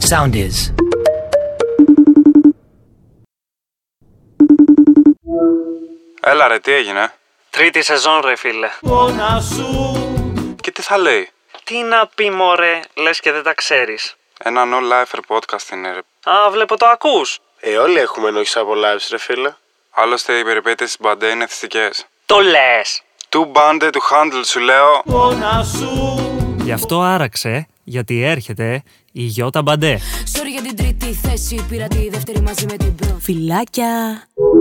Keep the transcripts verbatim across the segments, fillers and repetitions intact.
Sound is. Έλα ρε, τι έγινε? Τρίτη σεζόν ρε φίλε. Και τι θα λέει? Τι να πει μωρέ, λες και δεν τα ξέρεις. Ένα no lifer podcast είναι ρε. Α, βλέπω το ακούς. Ε, όλοι έχουμε ενόχεις από lives ρε φίλε. Άλλωστε οι περιπέτειες της Μπαντέ είναι θυστικές. Το λες. Του μπάντε του handle σου λέω. Γι' αυτό άραξε, γιατί έρχεται η Γιώτα Μπαντέ. Sorry για την τρίτη θέση, πήρα τη δεύτερη μαζί με την πρώτη. Φιλάκια.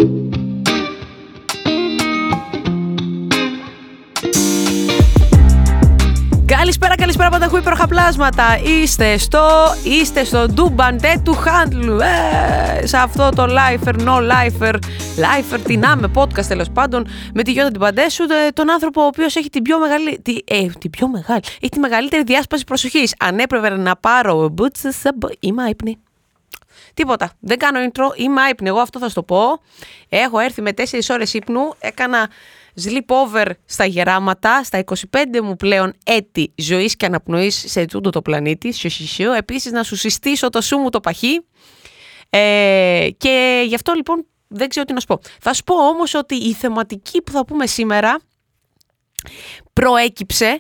Καλησπέρα, καλησπέρα πανταχού υπέροχα πλάσματα. Είστε στο, είστε στο ντουμπαντέ του Χάντλου. Ε, σε αυτό το Lifer, no Lifer, Lifer, τι να με, podcast τέλος πάντων, με τη Γιώτα την Παντέσου, τον άνθρωπο ο οποίος έχει την πιο μεγάλη, τη, ε, την πιο μεγάλη, έχει τη μεγαλύτερη διάσπαση προσοχής. Αν έπρεπε να πάρω μπούτσες, είμαι άυπνη. Τίποτα, δεν κάνω intro, είμαι άυπνη, εγώ αυτό θα σου το πω. Έχω έρθει με τέσσερις ώρες ύπνου, έκανα sleepover στα γεράματα, στα είκοσι πέντε μου πλέον έτη ζωής και αναπνοής σε τούτο το πλανήτη. Σιωσισιω. Επίσης να σου συστήσω το σου μου το παχύ. Ε, και γι' αυτό λοιπόν δεν ξέρω τι να σου πω. Θα σου πω όμως ότι η θεματική που θα πούμε σήμερα προέκυψε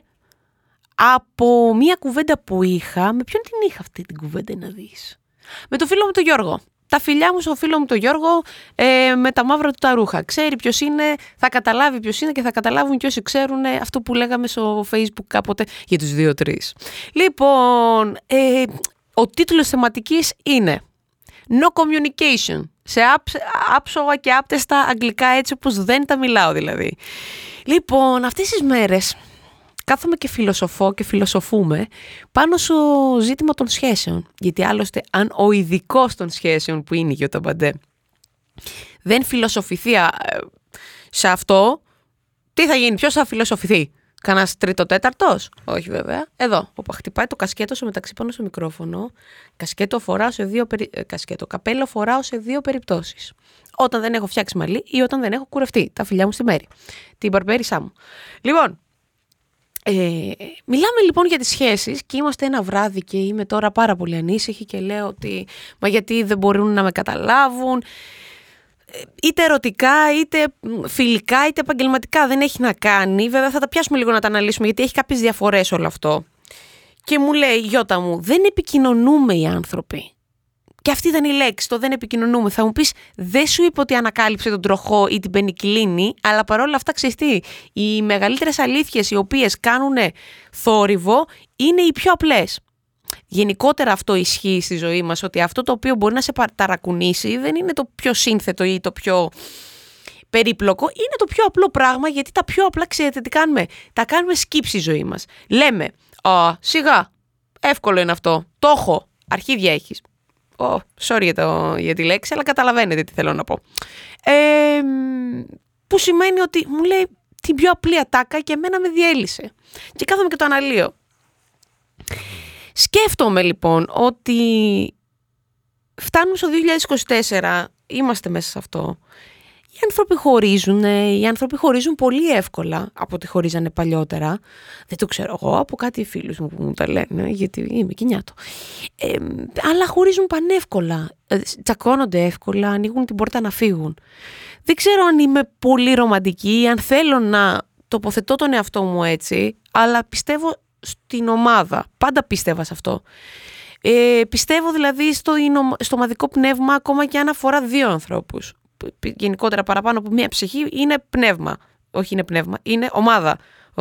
από μια κουβέντα που είχα. Με ποιον την είχα αυτή την κουβέντα να δεις? Με το φίλο μου τον Γιώργο. Τα φιλιά μου στο φίλο μου τον Γιώργο ε, με τα μαύρα του τα ρούχα. Ξέρει ποιος είναι, θα καταλάβει ποιος είναι και θα καταλάβουν και όσοι ξέρουν αυτό που λέγαμε στο Facebook κάποτε για τους δύο τρεις. Λοιπόν, ε, ο τίτλος θεματικής είναι No Communication. Σε άψογα και άπτεστα αγγλικά, έτσι όπως δεν τα μιλάω δηλαδή. Λοιπόν, αυτές τις μέρες κάθομαι και φιλοσοφώ και φιλοσοφούμε πάνω στο ζήτημα των σχέσεων. Γιατί άλλωστε αν ο ειδικός των σχέσεων που είναι η Γιώτα Μπαντέ δεν φιλοσοφηθεί σε αυτό, τι θα γίνει, ποιος θα φιλοσοφηθεί? Κανάς τρίτο τέταρτος? Όχι βέβαια. Εδώ, όπα, χτυπάει το κασκέτο στο μεταξύ πάνω στο μικρόφωνο. Κασκέτο φοράω σε δύο περι... κασκέτο, καπέλο φοράω σε δύο περιπτώσεις. Όταν δεν έχω φτιάξει μαλλί ή όταν δεν έχω κουρευτεί. Τα φιλιά μου στη μέρη. Την μπαρμπέρισά μου. Λοιπόν, Ε, μιλάμε λοιπόν για τις σχέσεις και είμαστε ένα βράδυ και είμαι τώρα πάρα πολύ ανήσυχη και λέω ότι μα γιατί δεν μπορούν να με καταλάβουν, είτε ερωτικά είτε φιλικά είτε επαγγελματικά, δεν έχει να κάνει. Βέβαια θα τα πιάσουμε λίγο να τα αναλύσουμε γιατί έχει κάποιες διαφορές όλο αυτό. Και μου λέει, Γιώτα μου, δεν επικοινωνούμε οι άνθρωποι. Και αυτή ήταν η λέξη, το δεν επικοινωνούμε. Θα μου πεις, δεν σου είπε ότι ανακάλυψε τον τροχό ή την πενικυλίνη, αλλά παρόλα αυτά ξέρεις τι, οι μεγαλύτερες αλήθειες οι οποίες κάνουν θόρυβο είναι οι πιο απλές. Γενικότερα αυτό ισχύει στη ζωή μας, ότι αυτό το οποίο μπορεί να σε ταρακουνήσει δεν είναι το πιο σύνθετο ή το πιο περίπλοκο, είναι το πιο απλό πράγμα, γιατί τα πιο απλά ξέρετε τι κάνουμε. Τα κάνουμε skip στη ζωή μας. Λέμε, α, σιγά, εύκολο είναι αυτό, το έχω, αρχίδια έχεις. Oh, sorry για, το, για τη λέξη, αλλά καταλαβαίνετε τι θέλω να πω. Ε, που σημαίνει ότι μου λέει την πιο απλή ατάκα και εμένα με διέλυσε. Και κάθομαι και το αναλύω. Σκέφτομαι λοιπόν ότι φτάνουμε στο δύο χιλιάδες είκοσι τέσσερα, είμαστε μέσα σε αυτό. Οι άνθρωποι χωρίζουν, οι άνθρωποι χωρίζουν πολύ εύκολα από ό,τι χωρίζανε παλιότερα. Δεν το ξέρω εγώ, από κάτι φίλους μου που μου τα λένε, γιατί είμαι κοινιάτο. Ε, αλλά χωρίζουν πανεύκολα, ε, τσακώνονται εύκολα, ανοίγουν την πόρτα να φύγουν. Δεν ξέρω αν είμαι πολύ ρομαντική, αν θέλω να τοποθετώ τον εαυτό μου έτσι, αλλά πιστεύω στην ομάδα, πάντα πίστευα σε αυτό. Ε, πιστεύω δηλαδή στο, στο ομαδικό πνεύμα, ακόμα και αν αφορά δύο ανθρώπους. Γενικότερα παραπάνω από μία ψυχή είναι πνεύμα. Όχι είναι πνεύμα, είναι ομάδα.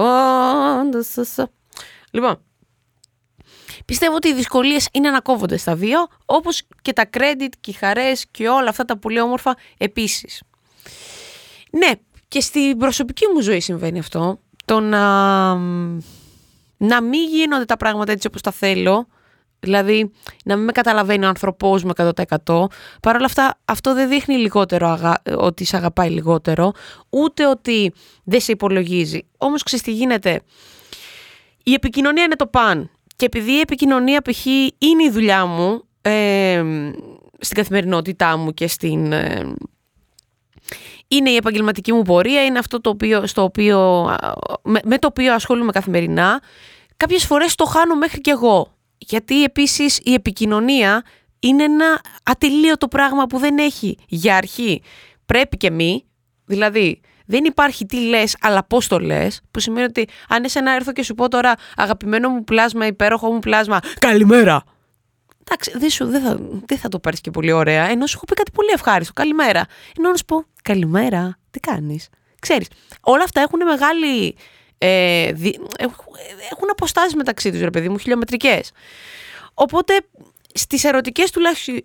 Λοιπόν, πιστεύω ότι οι δυσκολίες είναι να κόβονται στα δύο, όπως και τα credit και οι χαρές και όλα αυτά τα πολύ όμορφα επίσης. Ναι, και στην προσωπική μου ζωή συμβαίνει αυτό. Το να, να μην γίνονται τα πράγματα έτσι όπως τα θέλω. Δηλαδή, να μην με καταλαβαίνει ο ανθρωπός μου εκατό τοις εκατό. Παρ' όλα αυτά, αυτό δεν δείχνει λιγότερο αγα... ότι σε αγαπάει λιγότερο, ούτε ότι δεν σε υπολογίζει. Όμως, ξέρεις τι γίνεται. Η επικοινωνία είναι το παν. Και επειδή η επικοινωνία π.χ. είναι η δουλειά μου, ε, στην καθημερινότητά μου και στην... Ε, είναι η επαγγελματική μου πορεία, είναι αυτό το οποίο, στο οποίο, με, με το οποίο ασχολούμαι καθημερινά, κάποιες φορές το χάνω μέχρι κι εγώ. γιατί επίσης η επικοινωνία είναι ένα ατελείωτο πράγμα που δεν έχει για αρχή πρέπει και μη, δηλαδή δεν υπάρχει τι λες αλλά πώς το λες, που σημαίνει ότι αν εσένα έρθω και σου πω τώρα αγαπημένο μου πλάσμα, υπέροχο μου πλάσμα, καλημέρα. Εντάξει, δεν, σου, δεν, θα, δεν θα το πάρεις και πολύ ωραία, ενώ σου έχω πει κάτι πολύ ευχάριστο, καλημέρα. Ενώ να σου πω, καλημέρα, τι κάνεις. Ξέρεις, όλα αυτά έχουν μεγάλη, ε, δι, έχουν αποστάσεις μεταξύ τους, ρε παιδί μου, χιλιομετρικές. Οπότε, στις ερωτικές τουλάχιστον,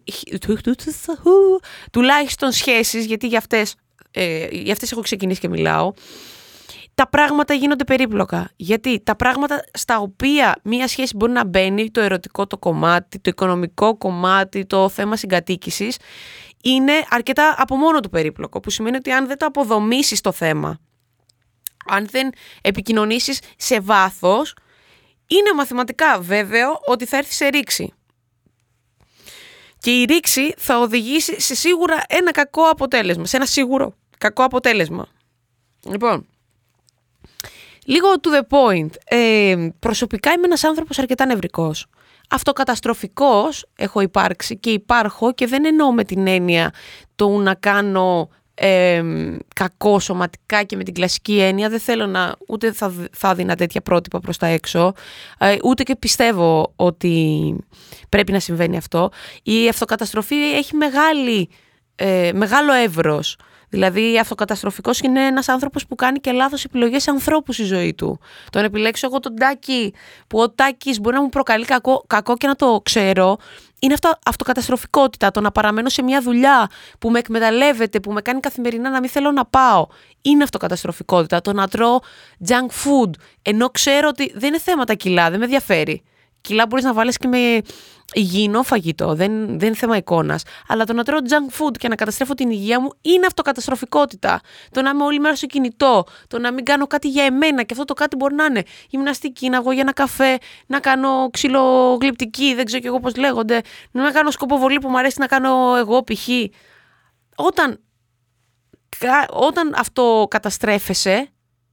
τουλάχιστον σχέσεις, γιατί για αυτές, ε, για αυτές έχω ξεκινήσει και μιλάω, τα πράγματα γίνονται περίπλοκα. Γιατί τα πράγματα στα οποία μία σχέση μπορεί να μπαίνει, το ερωτικό το κομμάτι, το οικονομικό κομμάτι, το θέμα συγκατοίκησης, είναι αρκετά από μόνο του περίπλοκο. Που σημαίνει ότι αν δεν το αποδομήσεις το θέμα, αν δεν επικοινωνήσεις σε βάθος, είναι μαθηματικά βέβαιο ότι θα έρθει σε ρήξη. Και η ρήξη θα οδηγήσει σε σίγουρα ένα κακό αποτέλεσμα. Σε ένα σίγουρο κακό αποτέλεσμα. Λοιπόν, λίγο to the point. Ε, προσωπικά είμαι ένας άνθρωπος αρκετά νευρικός. Αυτοκαταστροφικός έχω υπάρξει και υπάρχω, και δεν εννοώ με την έννοια το να κάνω ε, κακό σωματικά και με την κλασική έννοια. Δεν θέλω να, ούτε θα, θα δίνα τέτοια πρότυπα προς τα έξω, ε, ούτε και πιστεύω ότι πρέπει να συμβαίνει αυτό. Η αυτοκαταστροφή έχει μεγάλη, ε, μεγάλο εύρος. Δηλαδή, αυτοκαταστροφικός είναι ένας άνθρωπος που κάνει και λάθος επιλογές σε ανθρώπους στη ζωή του. Τον επιλέξω εγώ τον Τάκη, που ο Τάκης μπορεί να μου προκαλεί κακό, κακό και να το ξέρω. Είναι αυτό, αυτοκαταστροφικότητα. Το να παραμένω σε μια δουλειά που με εκμεταλλεύεται, που με κάνει καθημερινά να μην θέλω να πάω. Είναι αυτοκαταστροφικότητα. Το να τρώω junk food, ενώ ξέρω ότι δεν είναι θέμα τα κιλά, δεν με ενδιαφέρει. Κιλά μπορείς να βάλεις και με υγιεινό φαγητό, δεν, δεν είναι θέμα εικόνας. Αλλά το να τρώω junk food και να καταστρέφω την υγεία μου είναι αυτοκαταστροφικότητα. Το να είμαι όλη μέρα στο κινητό, το να μην κάνω κάτι για εμένα, και αυτό το κάτι μπορεί να είναι γυμναστική, να βγω για ένα καφέ, να κάνω ξυλογλυπτική, δεν ξέρω κι εγώ πώς λέγονται, να κάνω σκοποβολή που μου αρέσει να κάνω εγώ π.χ. Όταν, όταν αυτό καταστρέφεσαι,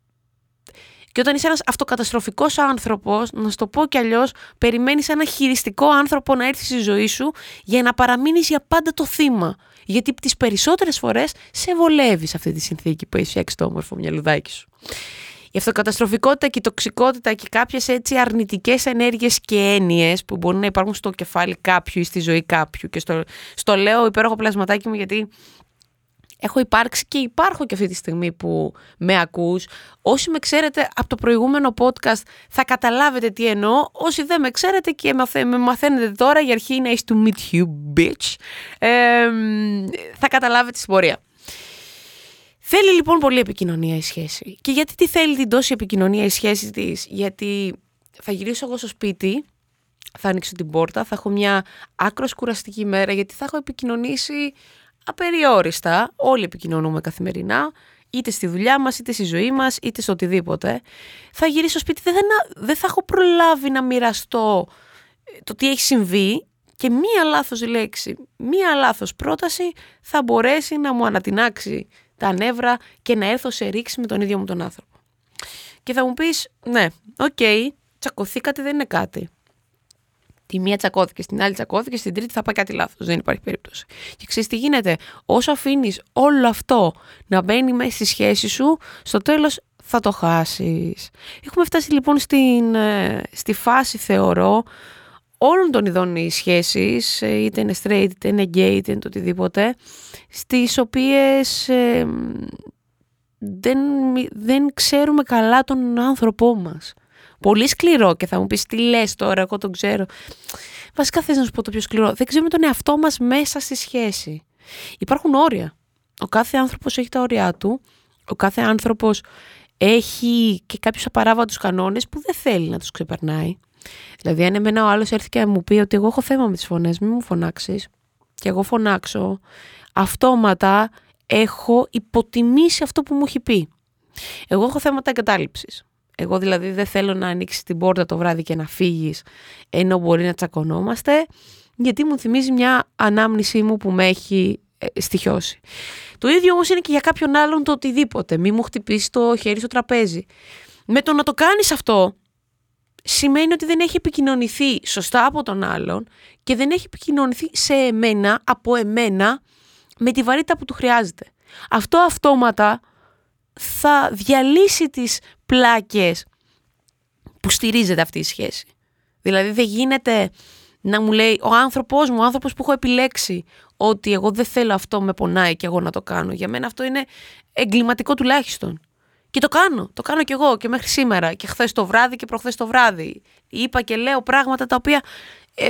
και όταν είσαι ένας αυτοκαταστροφικός άνθρωπος, να σου το πω κι αλλιώς, περιμένεις ένα χειριστικό άνθρωπο να έρθει στη ζωή σου για να παραμείνεις για πάντα το θύμα. Γιατί τις περισσότερες φορές σε βολεύει σε αυτή τη συνθήκη που έχει φτιάξει το όμορφο μυαλουδάκι σου. Η αυτοκαταστροφικότητα και η τοξικότητα και κάποιες έτσι αρνητικές ενέργειες και έννοιες που μπορούν να υπάρχουν στο κεφάλι κάποιου ή στη ζωή κάποιου. Και στο, στο λέω υπέροχο πλασματάκι μου, γιατί έχω υπάρξει και υπάρχω και αυτή τη στιγμή που με ακούς. Όσοι με ξέρετε από το προηγούμενο podcast θα καταλάβετε τι εννοώ. Όσοι δεν με ξέρετε και με μαθαίνετε τώρα, η αρχή είναι nice to meet you, bitch. Ε, θα καταλάβετε στην πορεία. Θέλει λοιπόν πολύ επικοινωνία η σχέση. Και γιατί τι θέλει την τόση επικοινωνία η σχέση της? Γιατί θα γυρίσω εγώ στο σπίτι, θα ανοίξω την πόρτα, θα έχω μια άκρος κουραστική μέρα, γιατί θα έχω επικοινωνήσει απεριόριστα. Όλοι επικοινωνούμε καθημερινά, είτε στη δουλειά μας, είτε στη ζωή μας, είτε στο οτιδήποτε. Θα γυρίσω στο σπίτι, δεν θα, δεν θα έχω προλάβει να μοιραστώ το τι έχει συμβεί, και μία λάθος λέξη, μία λάθος πρόταση θα μπορέσει να μου ανατινάξει τα νεύρα και να έρθω σε ρήξη με τον ίδιο μου τον άνθρωπο. Και θα μου πεις, ναι, οκ, okay, τσακωθήκατε, δεν είναι κάτι. Τη μία τσακώθηκε, στην άλλη τσακώθηκε, στην τρίτη θα πάει κάτι λάθος. Δεν υπάρχει περίπτωση. Και ξέρεις τι γίνεται? Όσο αφήνεις όλο αυτό να μπαίνει μέσα στη σχέση σου, στο τέλος θα το χάσεις. Έχουμε φτάσει λοιπόν στην, στη φάση, θεωρώ, όλων των ειδών οι σχέσεις, είτε είναι straight, είτε είναι gay, είτε είναι το οτιδήποτε, στις οποίες ε, δεν, δεν ξέρουμε καλά τον άνθρωπό μας. Πολύ σκληρό, και θα μου πεις τι λες τώρα, εγώ τον ξέρω. Βασικά θες να σου πω το πιο σκληρό. Δεν ξέρουμε τον εαυτό μας μέσα στη σχέση. Υπάρχουν όρια. Ο κάθε άνθρωπος έχει τα όρια του. Ο κάθε άνθρωπος έχει και κάποιους απαράβατους κανόνες που δεν θέλει να τους ξεπερνάει. Δηλαδή, αν εμένα ο άλλος έρθει και μου πει ότι εγώ έχω θέμα με τις φωνές, μην μου φωνάξεις, και εγώ φωνάξω, αυτόματα έχω υποτιμήσει αυτό που μου έχει πει. Εγώ έχω θέματα εγκατάλειψης. Εγώ δηλαδή δεν θέλω να ανοίξεις την πόρτα το βράδυ και να φύγεις, ενώ μπορεί να τσακωνόμαστε, γιατί μου θυμίζει μια ανάμνησή μου που με έχει ε, στοιχιώσει. Το ίδιο όμως είναι και για κάποιον άλλον το οτιδήποτε. Μη μου χτυπήσει το χέρι στο τραπέζι. Με το να το κάνεις αυτό, σημαίνει ότι δεν έχει επικοινωνηθεί σωστά από τον άλλον και δεν έχει επικοινωνηθεί σε εμένα, από εμένα, με τη βαρύτητα που του χρειάζεται. Αυτό αυτόματα θα διαλύσει τις πλάκες που στηρίζεται αυτή η σχέση. Δηλαδή δεν γίνεται να μου λέει ο άνθρωπος μου, ο άνθρωπος που έχω επιλέξει ότι εγώ δεν θέλω αυτό, με πονάει και εγώ να το κάνω. Για μένα αυτό είναι εγκληματικό τουλάχιστον. Και το κάνω, το κάνω κι εγώ και μέχρι σήμερα και χθες το βράδυ και προχθές το βράδυ. Είπα και λέω πράγματα τα οποία... Ε,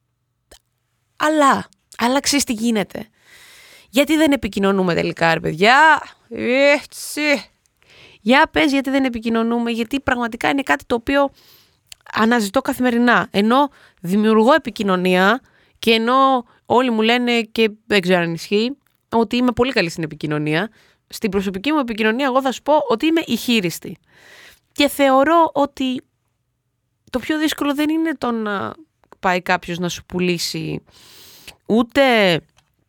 αλλά, αλλά ξέρεις τι γίνεται. Γιατί δεν επικοινωνούμε τελικά ρε παιδιά. Έτσι. Για πες γιατί δεν επικοινωνούμε, γιατί πραγματικά είναι κάτι το οποίο αναζητώ καθημερινά. Ενώ δημιουργώ επικοινωνία και ενώ όλοι μου λένε και δεν ξέρω αν ισχύει ότι είμαι πολύ καλή στην επικοινωνία, στην προσωπική μου επικοινωνία εγώ θα σου πω ότι είμαι ηχείριστη. Και θεωρώ ότι το πιο δύσκολο δεν είναι το να πάει κάποιος να σου πουλήσει ούτε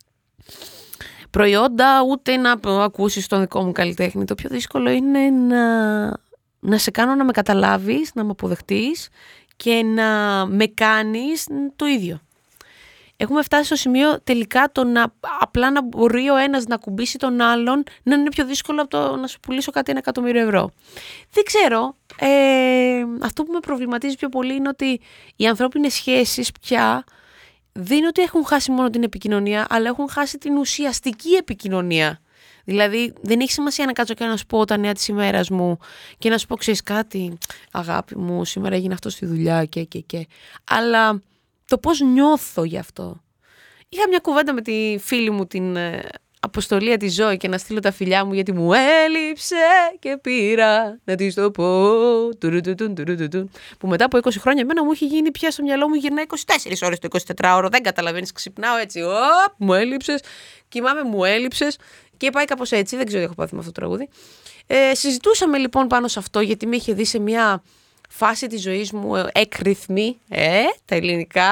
προϊόντα, ούτε να ακούσεις τον δικό μου καλλιτέχνη. Το πιο δύσκολο είναι να, να σε κάνω να με καταλάβεις, να με αποδεχτείς και να με κάνεις το ίδιο. Έχουμε φτάσει στο σημείο τελικά το να απλά να μπορεί ο ένας να κουμπίσει τον άλλον να είναι πιο δύσκολο από το να σου πουλήσω κάτι ένα εκατομμύριο ευρώ. Δεν ξέρω. Ε, αυτό που με προβληματίζει πιο πολύ είναι ότι οι ανθρώπινες σχέσεις πια δεν είναι ότι έχουν χάσει μόνο την επικοινωνία, αλλά έχουν χάσει την ουσιαστική επικοινωνία. Δηλαδή δεν έχει σημασία να κάτσω και να σου πω τα νέα της ημέρας μου και να σου πω ξέρεις κάτι, αγάπη μου, σήμερα έγινε αυτό στη δουλειά και και και. Αλλά το πώς νιώθω γι' αυτό. Είχα μια κουβέντα με τη φίλη μου την ε, Αποστολία τη Ζωή και να στείλω τα φιλιά μου γιατί μου έλειψε και πήρα να της το πω. Τουρου-του-τουν, τουρου-του-τουν. Που μετά από είκοσι χρόνια εμένα μου είχε γίνει πια στο μυαλό μου γυρνάει είκοσι τέσσερις ώρες το εικοσιτετράωρο. Δεν καταλαβαίνεις, ξυπνάω έτσι. Οπ, μου έλειψες. Κοιμάμαι, μου έλειψες. Και πάει κάπως έτσι. Δεν ξέρω τι έχω πάθει με αυτό το τραγούδι. Ε, συζητούσαμε λοιπόν πάνω σε αυτό γιατί με είχε δει σε μια φάση της ζωής μου εκρυθμή, ε, τα ελληνικά,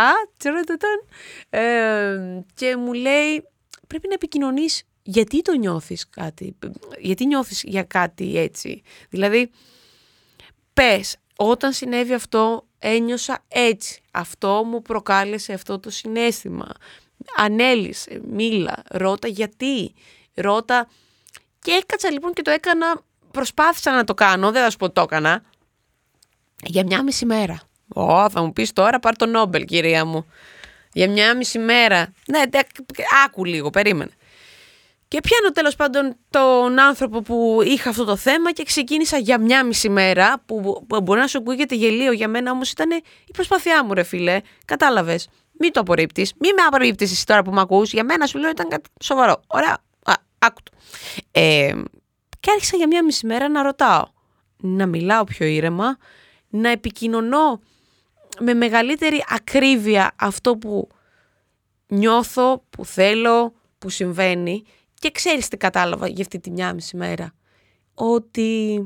ε, και μου λέει πρέπει να επικοινωνείς γιατί το νιώθεις κάτι, γιατί νιώθεις για κάτι έτσι. Δηλαδή, πες, όταν συνέβη αυτό ένιωσα έτσι, αυτό μου προκάλεσε αυτό το συναίσθημα. Ανέλησε, μίλα, ρώτα γιατί, ρώτα και έκατσα λοιπόν και το έκανα, προσπάθησα να το κάνω, δεν θα σου πω το έκανα, για μια μισή μέρα. Ω, θα μου πεις τώρα πάρ' το Νόμπελ, κυρία μου. Για μια μισή μέρα. Ναι, άκου λίγο, περίμενε. Και πιάνω τέλος πάντων τον άνθρωπο που είχα αυτό το θέμα και ξεκίνησα για μια μισή μέρα, που μπορεί να σου ακούγεται γελίο, για μένα όμως ήταν η προσπάθειά μου ρε φίλε. Κατάλαβες. Μην το απορρίπτεις. Μην με απορρίπτεις εσύ τώρα που με ακούς. Για μένα σου λέω ήταν κάτι σοβαρό. Ωραία. Α, άκου το. Ε, και άρχισα για μια μισή μέρα να ρωτάω. Να μιλάω πιο ήρεμα. Να επικοινωνώ με μεγαλύτερη ακρίβεια αυτό που νιώθω, που θέλω, που συμβαίνει. Και ξέρεις τι κατάλαβα για αυτή τη μια μισή μέρα. Ότι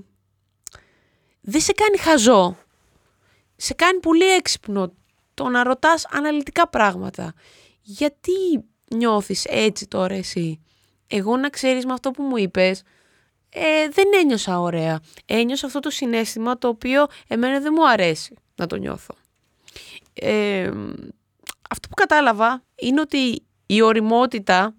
δεν σε κάνει χαζό. Σε κάνει πολύ έξυπνο το να ρωτάς αναλυτικά πράγματα. Γιατί νιώθεις έτσι τώρα εσύ? Εγώ να ξέρεις με αυτό που μου είπες, ε, δεν ένιωσα ωραία. Ένιωσα αυτό το συναίσθημα το οποίο εμένα δεν μου αρέσει να το νιώθω. Ε, αυτό που κατάλαβα είναι ότι η ωριμότητα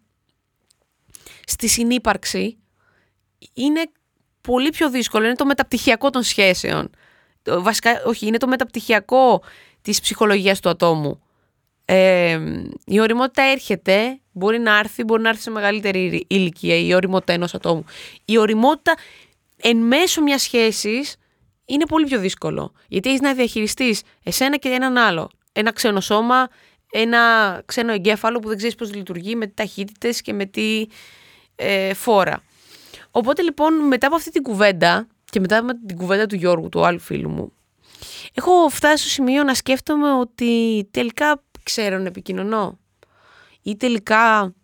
στη συνύπαρξη είναι πολύ πιο δύσκολο. Είναι το μεταπτυχιακό των σχέσεων. Βασικά, όχι, είναι το μεταπτυχιακό της ψυχολογίας του ατόμου. Ε, η ωριμότητα έρχεται, μπορεί να έρθει, μπορεί να έρθει σε μεγαλύτερη ηλικία η ωριμότητα ενός ατόμου. Η ωριμότητα εν μέσω μιας σχέσης είναι πολύ πιο δύσκολο. Γιατί έχεις να διαχειριστείς εσένα και έναν άλλο. Ένα ξένο σώμα, ένα ξένο εγκέφαλο που δεν ξέρεις πώς λειτουργεί, με τι ταχύτητες και με τι ε, φόρα. Οπότε λοιπόν μετά από αυτή την κουβέντα και μετά από την κουβέντα του Γιώργου, του άλλου φίλου μου, έχω φτάσει στο σημείο να σκέφτομαι ότι τελικά ξέρω να επικοινωνώ ή τελικά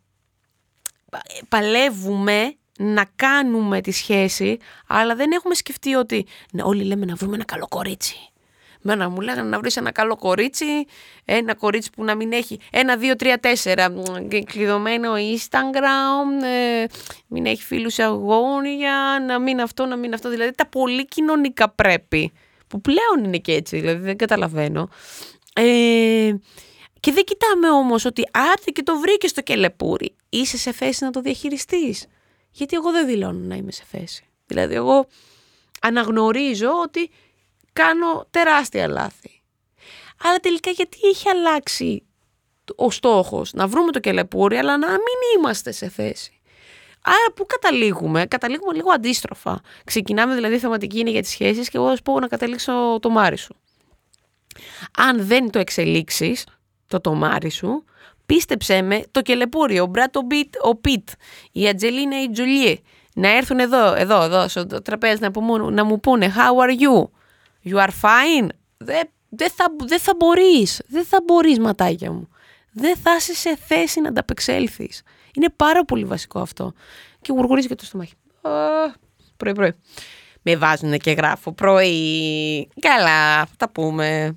παλεύουμε να κάνουμε τη σχέση, αλλά δεν έχουμε σκεφτεί ότι ναι, όλοι λέμε να βρούμε ένα καλό κορίτσι. Μένα μου λέγανε να βρεις ένα καλό κορίτσι, ένα κορίτσι που να μην έχει ένα, δύο, τρία, τέσσερα κλειδωμένο Instagram, ε, μην έχει φίλους αγώνια, να μην αυτό, να μην αυτό. Δηλαδή τα πολύ κοινωνικά πρέπει που πλέον είναι και έτσι, δηλαδή δεν καταλαβαίνω. Ε, και δεν κοιτάμε όμως ότι άντε και το βρήκες το κελεπούρι, είσαι σε θέση να το διαχειριστείς. Γιατί εγώ δεν δηλώνω να είμαι σε θέση. Δηλαδή εγώ αναγνωρίζω ότι κάνω τεράστια λάθη. Αλλά τελικά γιατί έχει αλλάξει ο στόχος να βρούμε το κελεπούρι, αλλά να μην είμαστε σε θέση. Άρα πού καταλήγουμε? Καταλήγουμε λίγο αντίστροφα. Ξεκινάμε δηλαδή, η θεματική είναι για τις σχέσεις και εγώ θα σου πω να καταλήξω το μάρι σου. Αν δεν το εξελίξεις, το τομάρι σου, πίστεψέ με, το κελεπούρι, ο Μπράτ ο Πιτ, η Ατζελίνα η Τζολιέ, να έρθουν εδώ, εδώ, εδώ, στο τραπέζι να, μου, να μου πούνε how are you, you are fine. Δεν δε θα, δε θα μπορείς, δεν θα μπορείς ματάκια μου. Δεν θα είσαι σε θέση να ανταπεξέλθεις. Είναι πάρα πολύ βασικό αυτό. Και γουργουρίζει και το στομάχι. Πρωί πρωί. Με βάζουν και γράφω πρωί. Καλά, θα τα πούμε.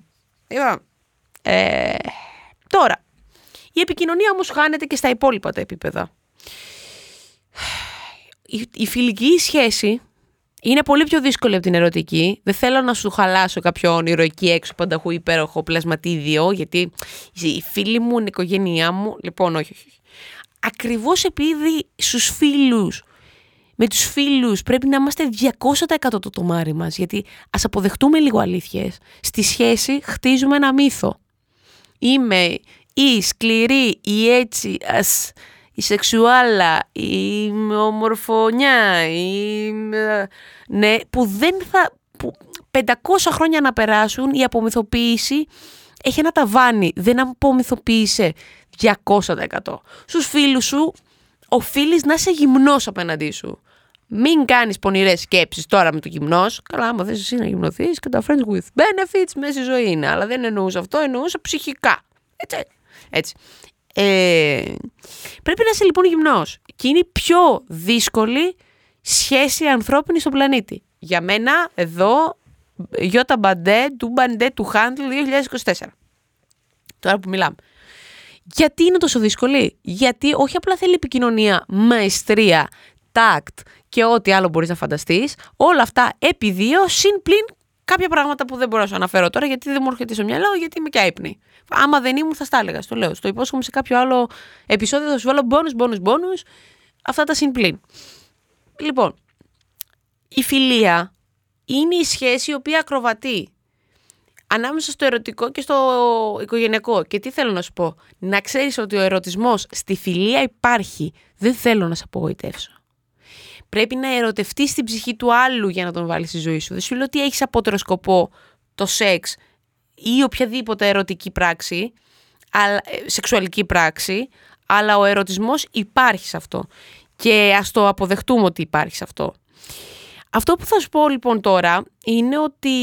Ε, τώρα, η επικοινωνία όμως χάνεται και στα υπόλοιπα τα επίπεδα. Η, η φιλική σχέση είναι πολύ πιο δύσκολη από την ερωτική. Δεν θέλω να σου χαλάσω κάποιο όνειρο εκεί έξω πανταχού υπέροχο πλασματίδιο, γιατί οι φίλοι μου, η οικογένειά μου, λοιπόν όχι, όχι. Ακριβώς επειδή στους φίλους, με τους φίλους πρέπει να είμαστε διακόσια τοις εκατό το τομάρι μας, γιατί ας αποδεχτούμε λίγο αλήθειες. Στη σχέση χτίζουμε ένα μύθο. Είμαι η σκληρή, η έτσι, ας, η σεξουάλα, η ομορφωνιά, η... ναι, που δεν θα... Που πεντακόσια χρόνια να περάσουν, η απομυθοποίηση έχει ένα ταβάνι, δεν απομυθοποίησε διακόσια τοις εκατό. Στους φίλους σου οφείλεις να είσαι γυμνός απέναντί σου. Μην κάνεις πονηρές σκέψεις τώρα με το γυμνός. Καλά, άμα θες εσύ να γυμνοθείς και τα friends with benefits μέσα στη ζωή είναι. Αλλά δεν εννοούσα αυτό, εννοούσα ψυχικά. Έτσι. Έτσι. Ε, πρέπει να είσαι λοιπόν γυμνός. Και είναι η πιο δύσκολη σχέση ανθρώπινη στον πλανήτη. Για μένα εδώ, Γιώτα Μπαντέ, του Μπαντέ, του Χάντλ δύο χιλιάδες είκοσι τέσσερα. Τώρα που μιλάμε. Γιατί είναι τόσο δύσκολη? Γιατί όχι απλά θέλει επικοινωνία, μαεστρία, τάκτ και ό,τι άλλο μπορείς να φανταστείς. Όλα αυτά επί δύο, συν πλην κάποια πράγματα που δεν μπορώ να σου αναφέρω τώρα, γιατί δεν μου έρχεται στο μυαλό, γιατί είμαι και άϊπνη. Άμα δεν ήμουν, θα στα έλεγα. Στο λέω. Στο υπόσχομαι σε κάποιο άλλο επεισόδιο, θα σου βάλω bonus, bonus, bonus. Αυτά τα συν πλην. Λοιπόν, η φιλία είναι η σχέση η οποία ακροβατεί ανάμεσα στο ερωτικό και στο οικογενειακό. Και τι θέλω να σου πω? Να ξέρεις ότι ο ερωτισμός στη φιλία υπάρχει. Δεν θέλω να σε απογοητεύσω. Πρέπει να ερωτευτείς την ψυχή του άλλου για να τον βάλεις στη ζωή σου. Δεν σου λέω ότι έχεις απότερο σκοπό το σεξ ή οποιαδήποτε ερωτική πράξη, αλλά, σεξουαλική πράξη, αλλά ο ερωτισμός υπάρχει σε αυτό. Και ας το αποδεχτούμε ότι υπάρχει σε αυτό. Αυτό που θα σου πω λοιπόν τώρα είναι ότι...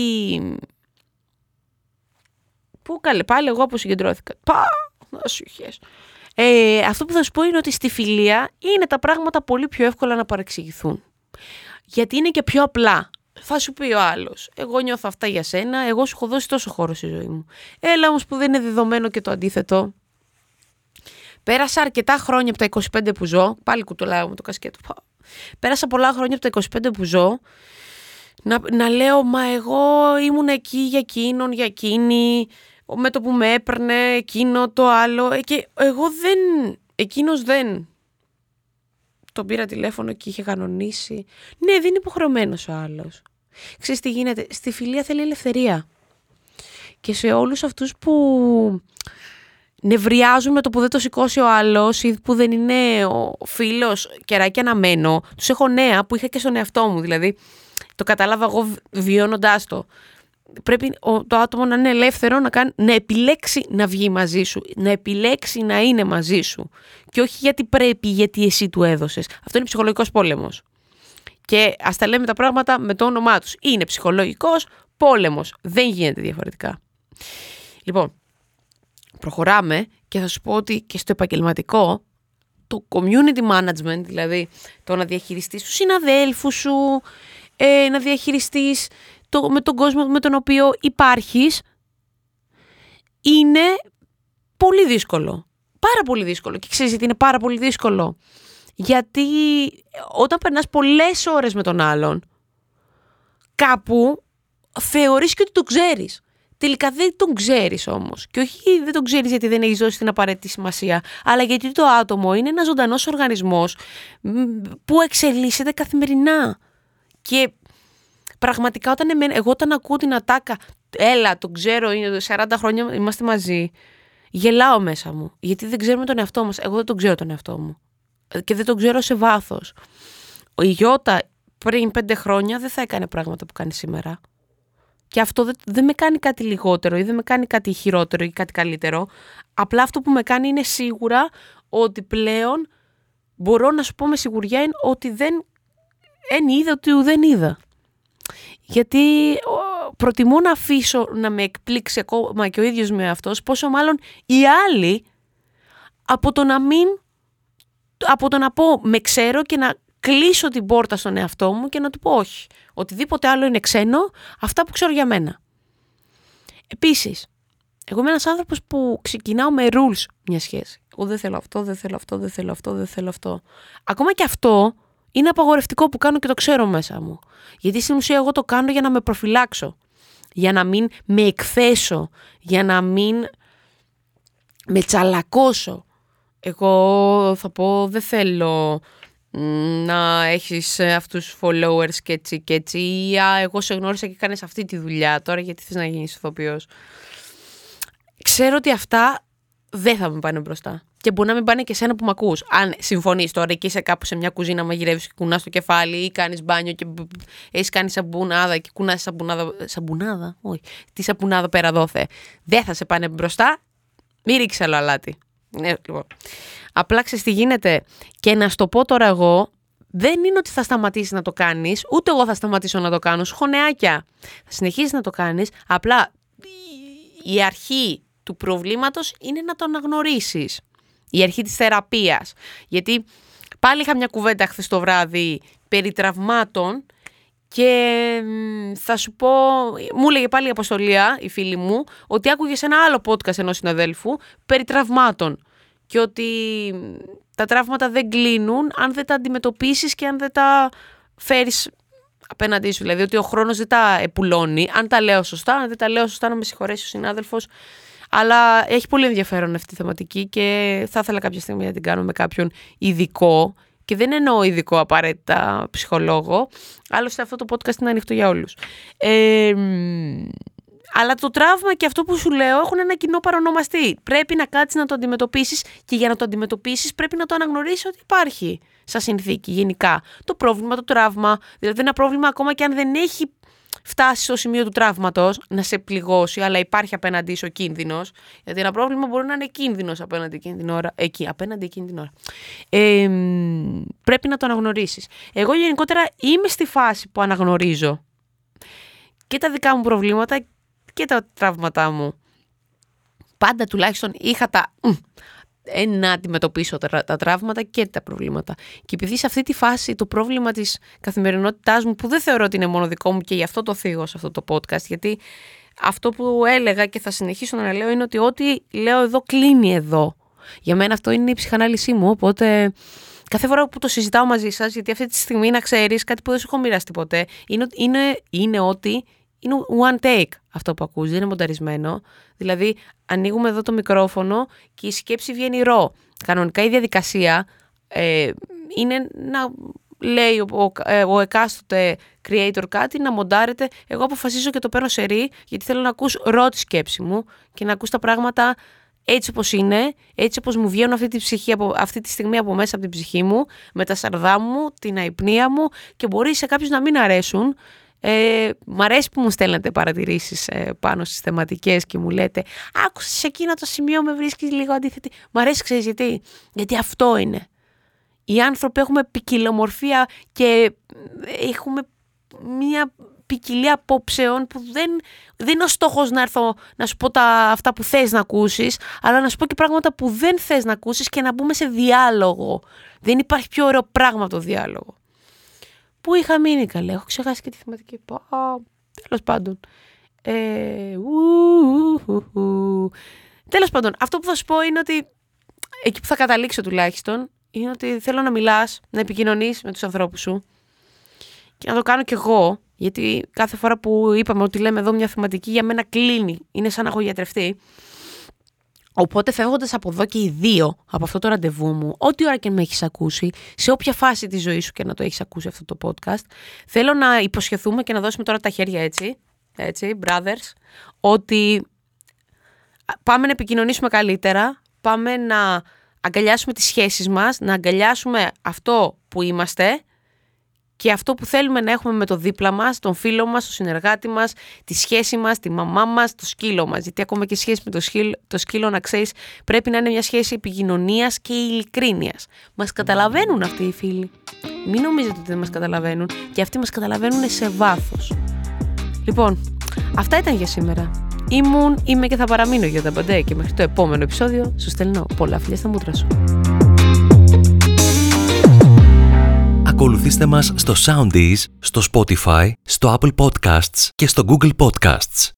Πού καλέ, πάλι εγώ αποσυγκεντρώθηκα. Πα, να σου είχες. Ε, αυτό που θα σου πω είναι ότι στη φιλία είναι τα πράγματα πολύ πιο εύκολα να παρεξηγηθούν. Γιατί είναι και πιο απλά. Θα σου πει ο άλλος, εγώ νιώθω αυτά για σένα, εγώ σου έχω δώσει τόσο χώρο στη ζωή μου. Έλα όμως που δεν είναι δεδομένο και το αντίθετο. Πέρασα αρκετά χρόνια από τα είκοσι πέντε που ζω, πάλι κουτουλάω με το κασκέτο. Πέρασα πολλά χρόνια από τα είκοσι πέντε που ζω, να, να λέω, μα εγώ ήμουν εκεί για εκείνον, για εκείνη, με το που με έπαιρνε, εκείνο, το άλλο, και εγώ δεν, εκείνος δεν. Τον πήρα τηλέφωνο και είχε κανονίσει. Ναι, δεν είναι υποχρεωμένος ο άλλος. Ξέρεις τι γίνεται? Στη φιλία θέλει ελευθερία. Και σε όλους αυτούς που νευριάζουν με το που δεν το σηκώσει ο άλλος ή που δεν είναι ο φίλος κεράκι αναμένο, τους έχω νέα που είχα και στον εαυτό μου. Δηλαδή, το κατάλαβα εγώ βιώνοντάς το. Πρέπει το άτομο να είναι ελεύθερο να, κάνει, να επιλέξει να βγει μαζί σου, να επιλέξει να είναι μαζί σου και όχι γιατί πρέπει, γιατί εσύ του έδωσες. Αυτό είναι ψυχολογικός πόλεμος. Και ας τα λέμε τα πράγματα με το όνομά τους. Είναι ψυχολογικός πόλεμος. Δεν γίνεται διαφορετικά. Λοιπόν, προχωράμε και θα σου πω ότι και στο επαγγελματικό το community management, δηλαδή το να διαχειριστείς τους συναδέλφους σου, ε, να διαχειριστείς το, με τον κόσμο με τον οποίο υπάρχεις, είναι πολύ δύσκολο. Πάρα πολύ δύσκολο. Και ξέρεις γιατί είναι πάρα πολύ δύσκολο? Γιατί όταν περνάς πολλές ώρες με τον άλλον, κάπου θεωρείς και ότι το ξέρεις. Τελικά δεν τον ξέρεις όμως. Και όχι δεν τον ξέρεις γιατί δεν έχεις δώσει την απαραίτητη σημασία, αλλά γιατί το άτομο είναι ένας ζωντανός οργανισμός που εξελίσσεται καθημερινά. Και πραγματικά όταν εμένα, εγώ όταν ακούω την ατάκα, έλα, το ξέρω, είναι σαράντα χρόνια είμαστε μαζί, γελάω μέσα μου. Γιατί δεν ξέρουμε τον εαυτό μας. Εγώ δεν τον ξέρω τον εαυτό μου. Και δεν τον ξέρω σε βάθος. Η Γιώτα πριν πέντε χρόνια δεν θα έκανε πράγματα που κάνει σήμερα. Και αυτό δεν, δεν με κάνει κάτι λιγότερο ή δεν με κάνει κάτι χειρότερο ή κάτι καλύτερο. Απλά αυτό που με κάνει είναι σίγουρα ότι πλέον μπορώ να σου πω με σιγουριά είναι ότι δεν εν είδα ότι δεν είδα. Γιατί προτιμώ να αφήσω να με εκπλήξει ακόμα και ο ίδιος με αυτός, πόσο μάλλον οι άλλοι, από το να μην, από το να πω με ξέρω και να κλείσω την πόρτα στον εαυτό μου και να του πω όχι. Οτιδήποτε άλλο είναι ξένο, αυτά που ξέρω για μένα. Επίσης, εγώ είμαι ένας άνθρωπος που ξεκινάω με rules μια σχέση. Εγώ δεν θέλω αυτό, δεν θέλω αυτό, δεν θέλω αυτό, δεν θέλω αυτό. Ακόμα και αυτό είναι απαγορευτικό που κάνω και το ξέρω μέσα μου. Γιατί στην ουσία εγώ το κάνω για να με προφυλάξω. Για να μην με εκθέσω. Για να μην με τσαλακώσω. Εγώ θα πω δεν θέλω να έχεις αυτούς τους followers και έτσι και έτσι, ή α, εγώ σε γνώρισα και κάνεις αυτή τη δουλειά τώρα γιατί θες να γίνεις ηθοποιός. Ξέρω ότι αυτά δεν θα με πάνε μπροστά και μπορεί να μην πάνε και σένα που μ' ακούς. Αν συμφωνείς τώρα και είσαι κάπου σε μια κουζίνα, μαγειρεύεις και κουνάς το κεφάλι ή κάνεις μπάνιο και έχεις κάνει σαμπουνάδα και κουνάς σαμπουνάδα, σαμπουνάδα, όχι, τι σαμπουνάδα πέρα δόθε, δεν θα σε πάνε μπροστά, μη ρίξεις άλλο αλάτι. Ναι, λοιπόν. Απλά ξέρεις τι γίνεται, και να στο πω τώρα εγώ, δεν είναι ότι θα σταματήσεις να το κάνεις, ούτε εγώ θα σταματήσω να το κάνω, σχονεάκια. Θα συνεχίσεις να το κάνεις, απλά η αρχή του προβλήματος είναι να το αναγνωρίσεις. Η αρχή της θεραπείας. Γιατί πάλι είχα μια κουβέντα χθες το βράδυ περί τραυμάτων και θα σου πω, μου έλεγε πάλι η Αποστολία, η φίλη μου, ότι άκουγε σε ένα άλλο podcast ενός συναδέλφου περί τραυμάτων και ότι τα τραύματα δεν κλείνουν αν δεν τα αντιμετωπίσεις και αν δεν τα φέρεις απέναντί σου. Δηλαδή ότι ο χρόνος δεν τα επουλώνει, αν τα λέω σωστά, αν δεν τα λέω σωστά να με συγχωρέσει ο συνάδελφος. Αλλά έχει πολύ ενδιαφέρον αυτή η θεματική και θα ήθελα κάποια στιγμή να την κάνω με κάποιον ειδικό. Και δεν εννοώ ειδικό απαραίτητα ψυχολόγο, άλλωστε αυτό το podcast είναι ανοιχτό για όλους. Ε, αλλά το τραύμα και αυτό που σου λέω έχουν ένα κοινό παρονομαστή. Πρέπει να κάτσεις να το αντιμετωπίσεις και για να το αντιμετωπίσεις πρέπει να το αναγνωρίσεις ότι υπάρχει σαν συνθήκη γενικά. Το πρόβλημα, το τραύμα, δηλαδή ένα πρόβλημα ακόμα και αν δεν έχει φτάσει στο σημείο του τραύματος να σε πληγώσει, αλλά υπάρχει απέναντί σου ο κίνδυνος. Γιατί ένα πρόβλημα μπορεί να είναι κίνδυνος απέναντι εκείνη την ώρα. Εκεί, απέναντι εκείνη την ώρα. Ε, πρέπει να το αναγνωρίσεις. Εγώ γενικότερα είμαι στη φάση που αναγνωρίζω και τα δικά μου προβλήματα και τα τραύματά μου. Πάντα τουλάχιστον είχα τα... Ε, να αντιμετωπίσω τα, τα τραύματα και τα προβλήματα. Και επειδή σε αυτή τη φάση το πρόβλημα της καθημερινότητάς μου, που δεν θεωρώ ότι είναι μόνο δικό μου και γι' αυτό το θίγω σε αυτό το podcast, γιατί αυτό που έλεγα και θα συνεχίσω να λέω είναι ότι ό,τι λέω εδώ κλείνει εδώ. Για μένα αυτό είναι η ψυχανάλυση μου, οπότε κάθε φορά που το συζητάω μαζί σας, γιατί αυτή τη στιγμή να ξέρεις κάτι που δεν σου έχω μοιραστεί ποτέ, είναι, είναι, είναι ότι είναι one take αυτό που ακούς, δεν είναι μονταρισμένο. Δηλαδή, ανοίγουμε εδώ το μικρόφωνο και η σκέψη βγαίνει ρο. Κανονικά η διαδικασία ε, είναι να λέει ο, ο, ο εκάστοτε creator κάτι, να μοντάρεται. Εγώ αποφασίζω και το παίρνω σε ρί, γιατί θέλω να ακούς ρο τη σκέψη μου και να ακούς τα πράγματα έτσι όπως είναι, έτσι όπως μου βγαίνουν αυτή τη, ψυχή, αυτή τη στιγμή από μέσα από την ψυχή μου, με τα σαρδά μου, την αϊπνία μου, και μπορεί σε κάποιους να μην αρέσουν. Ε, μ' αρέσει που μου στέλνετε παρατηρήσεις ε, πάνω στις θεματικές και μου λέτε άκουσα σε εκείνο το σημείο με βρίσκεις λίγο αντίθετη. Μ' αρέσει, ξέρεις γιατί? Γιατί αυτό είναι. Οι άνθρωποι έχουμε ποικιλομορφία και έχουμε μια ποικιλία απόψεων που δεν, δεν είναι ο στόχος να έρθω να σου πω τα, αυτά που θες να ακούσεις, αλλά να σου πω και πράγματα που δεν θες να ακούσεις και να μπούμε σε διάλογο. Δεν υπάρχει πιο ωραίο πράγμα από το διάλογο. Πού είχα μείνει, καλέ, έχω ξεχάσει και τη θεματική. Τέλος πάντων. Ε, ου, ου, ου, ου. Τέλος πάντων, αυτό που θα σου πω είναι ότι εκεί που θα καταλήξω τουλάχιστον είναι ότι θέλω να μιλάς, να επικοινωνείς με τους ανθρώπους σου και να το κάνω κι εγώ Γιατί κάθε φορά που είπαμε ότι λέμε εδώ μια θεματική, για μένα κλείνει. Είναι σαν να έχω γιατρευτεί. Οπότε φεύγοντας από εδώ και οι δύο, από αυτό το ραντεβού μου, ό,τι ώρα και με έχεις ακούσει, σε όποια φάση της ζωής σου και να το έχεις ακούσει αυτό το podcast, θέλω να υποσχεθούμε και να δώσουμε τώρα τα χέρια έτσι, έτσι, brothers, ότι πάμε να επικοινωνήσουμε καλύτερα, πάμε να αγκαλιάσουμε τις σχέσεις μας, να αγκαλιάσουμε αυτό που είμαστε και αυτό που θέλουμε να έχουμε με το δίπλα μας, τον φίλο μας, τον συνεργάτη μας, τη σχέση μας, τη μαμά μας, το σκύλο μας. Γιατί ακόμα και σχέση με το σκύλο, το σκύλο, να ξέρεις, πρέπει να είναι μια σχέση επικοινωνίας και ειλικρίνειας. Μας καταλαβαίνουν αυτοί οι φίλοι. Μην νομίζετε ότι δεν μας καταλαβαίνουν, και αυτοί μας καταλαβαίνουν σε βάθος. Λοιπόν, αυτά ήταν για σήμερα. Ήμουν, είμαι και θα παραμείνω για τα Μπαντέ, και μέχρι το επόμενο επεισόδιο σου στέλνω πολλά φιλιά στα μούτρα σου. Ακολουθήστε μας στο Soundees, στο Spotify, στο Apple Podcasts και στο Google Podcasts.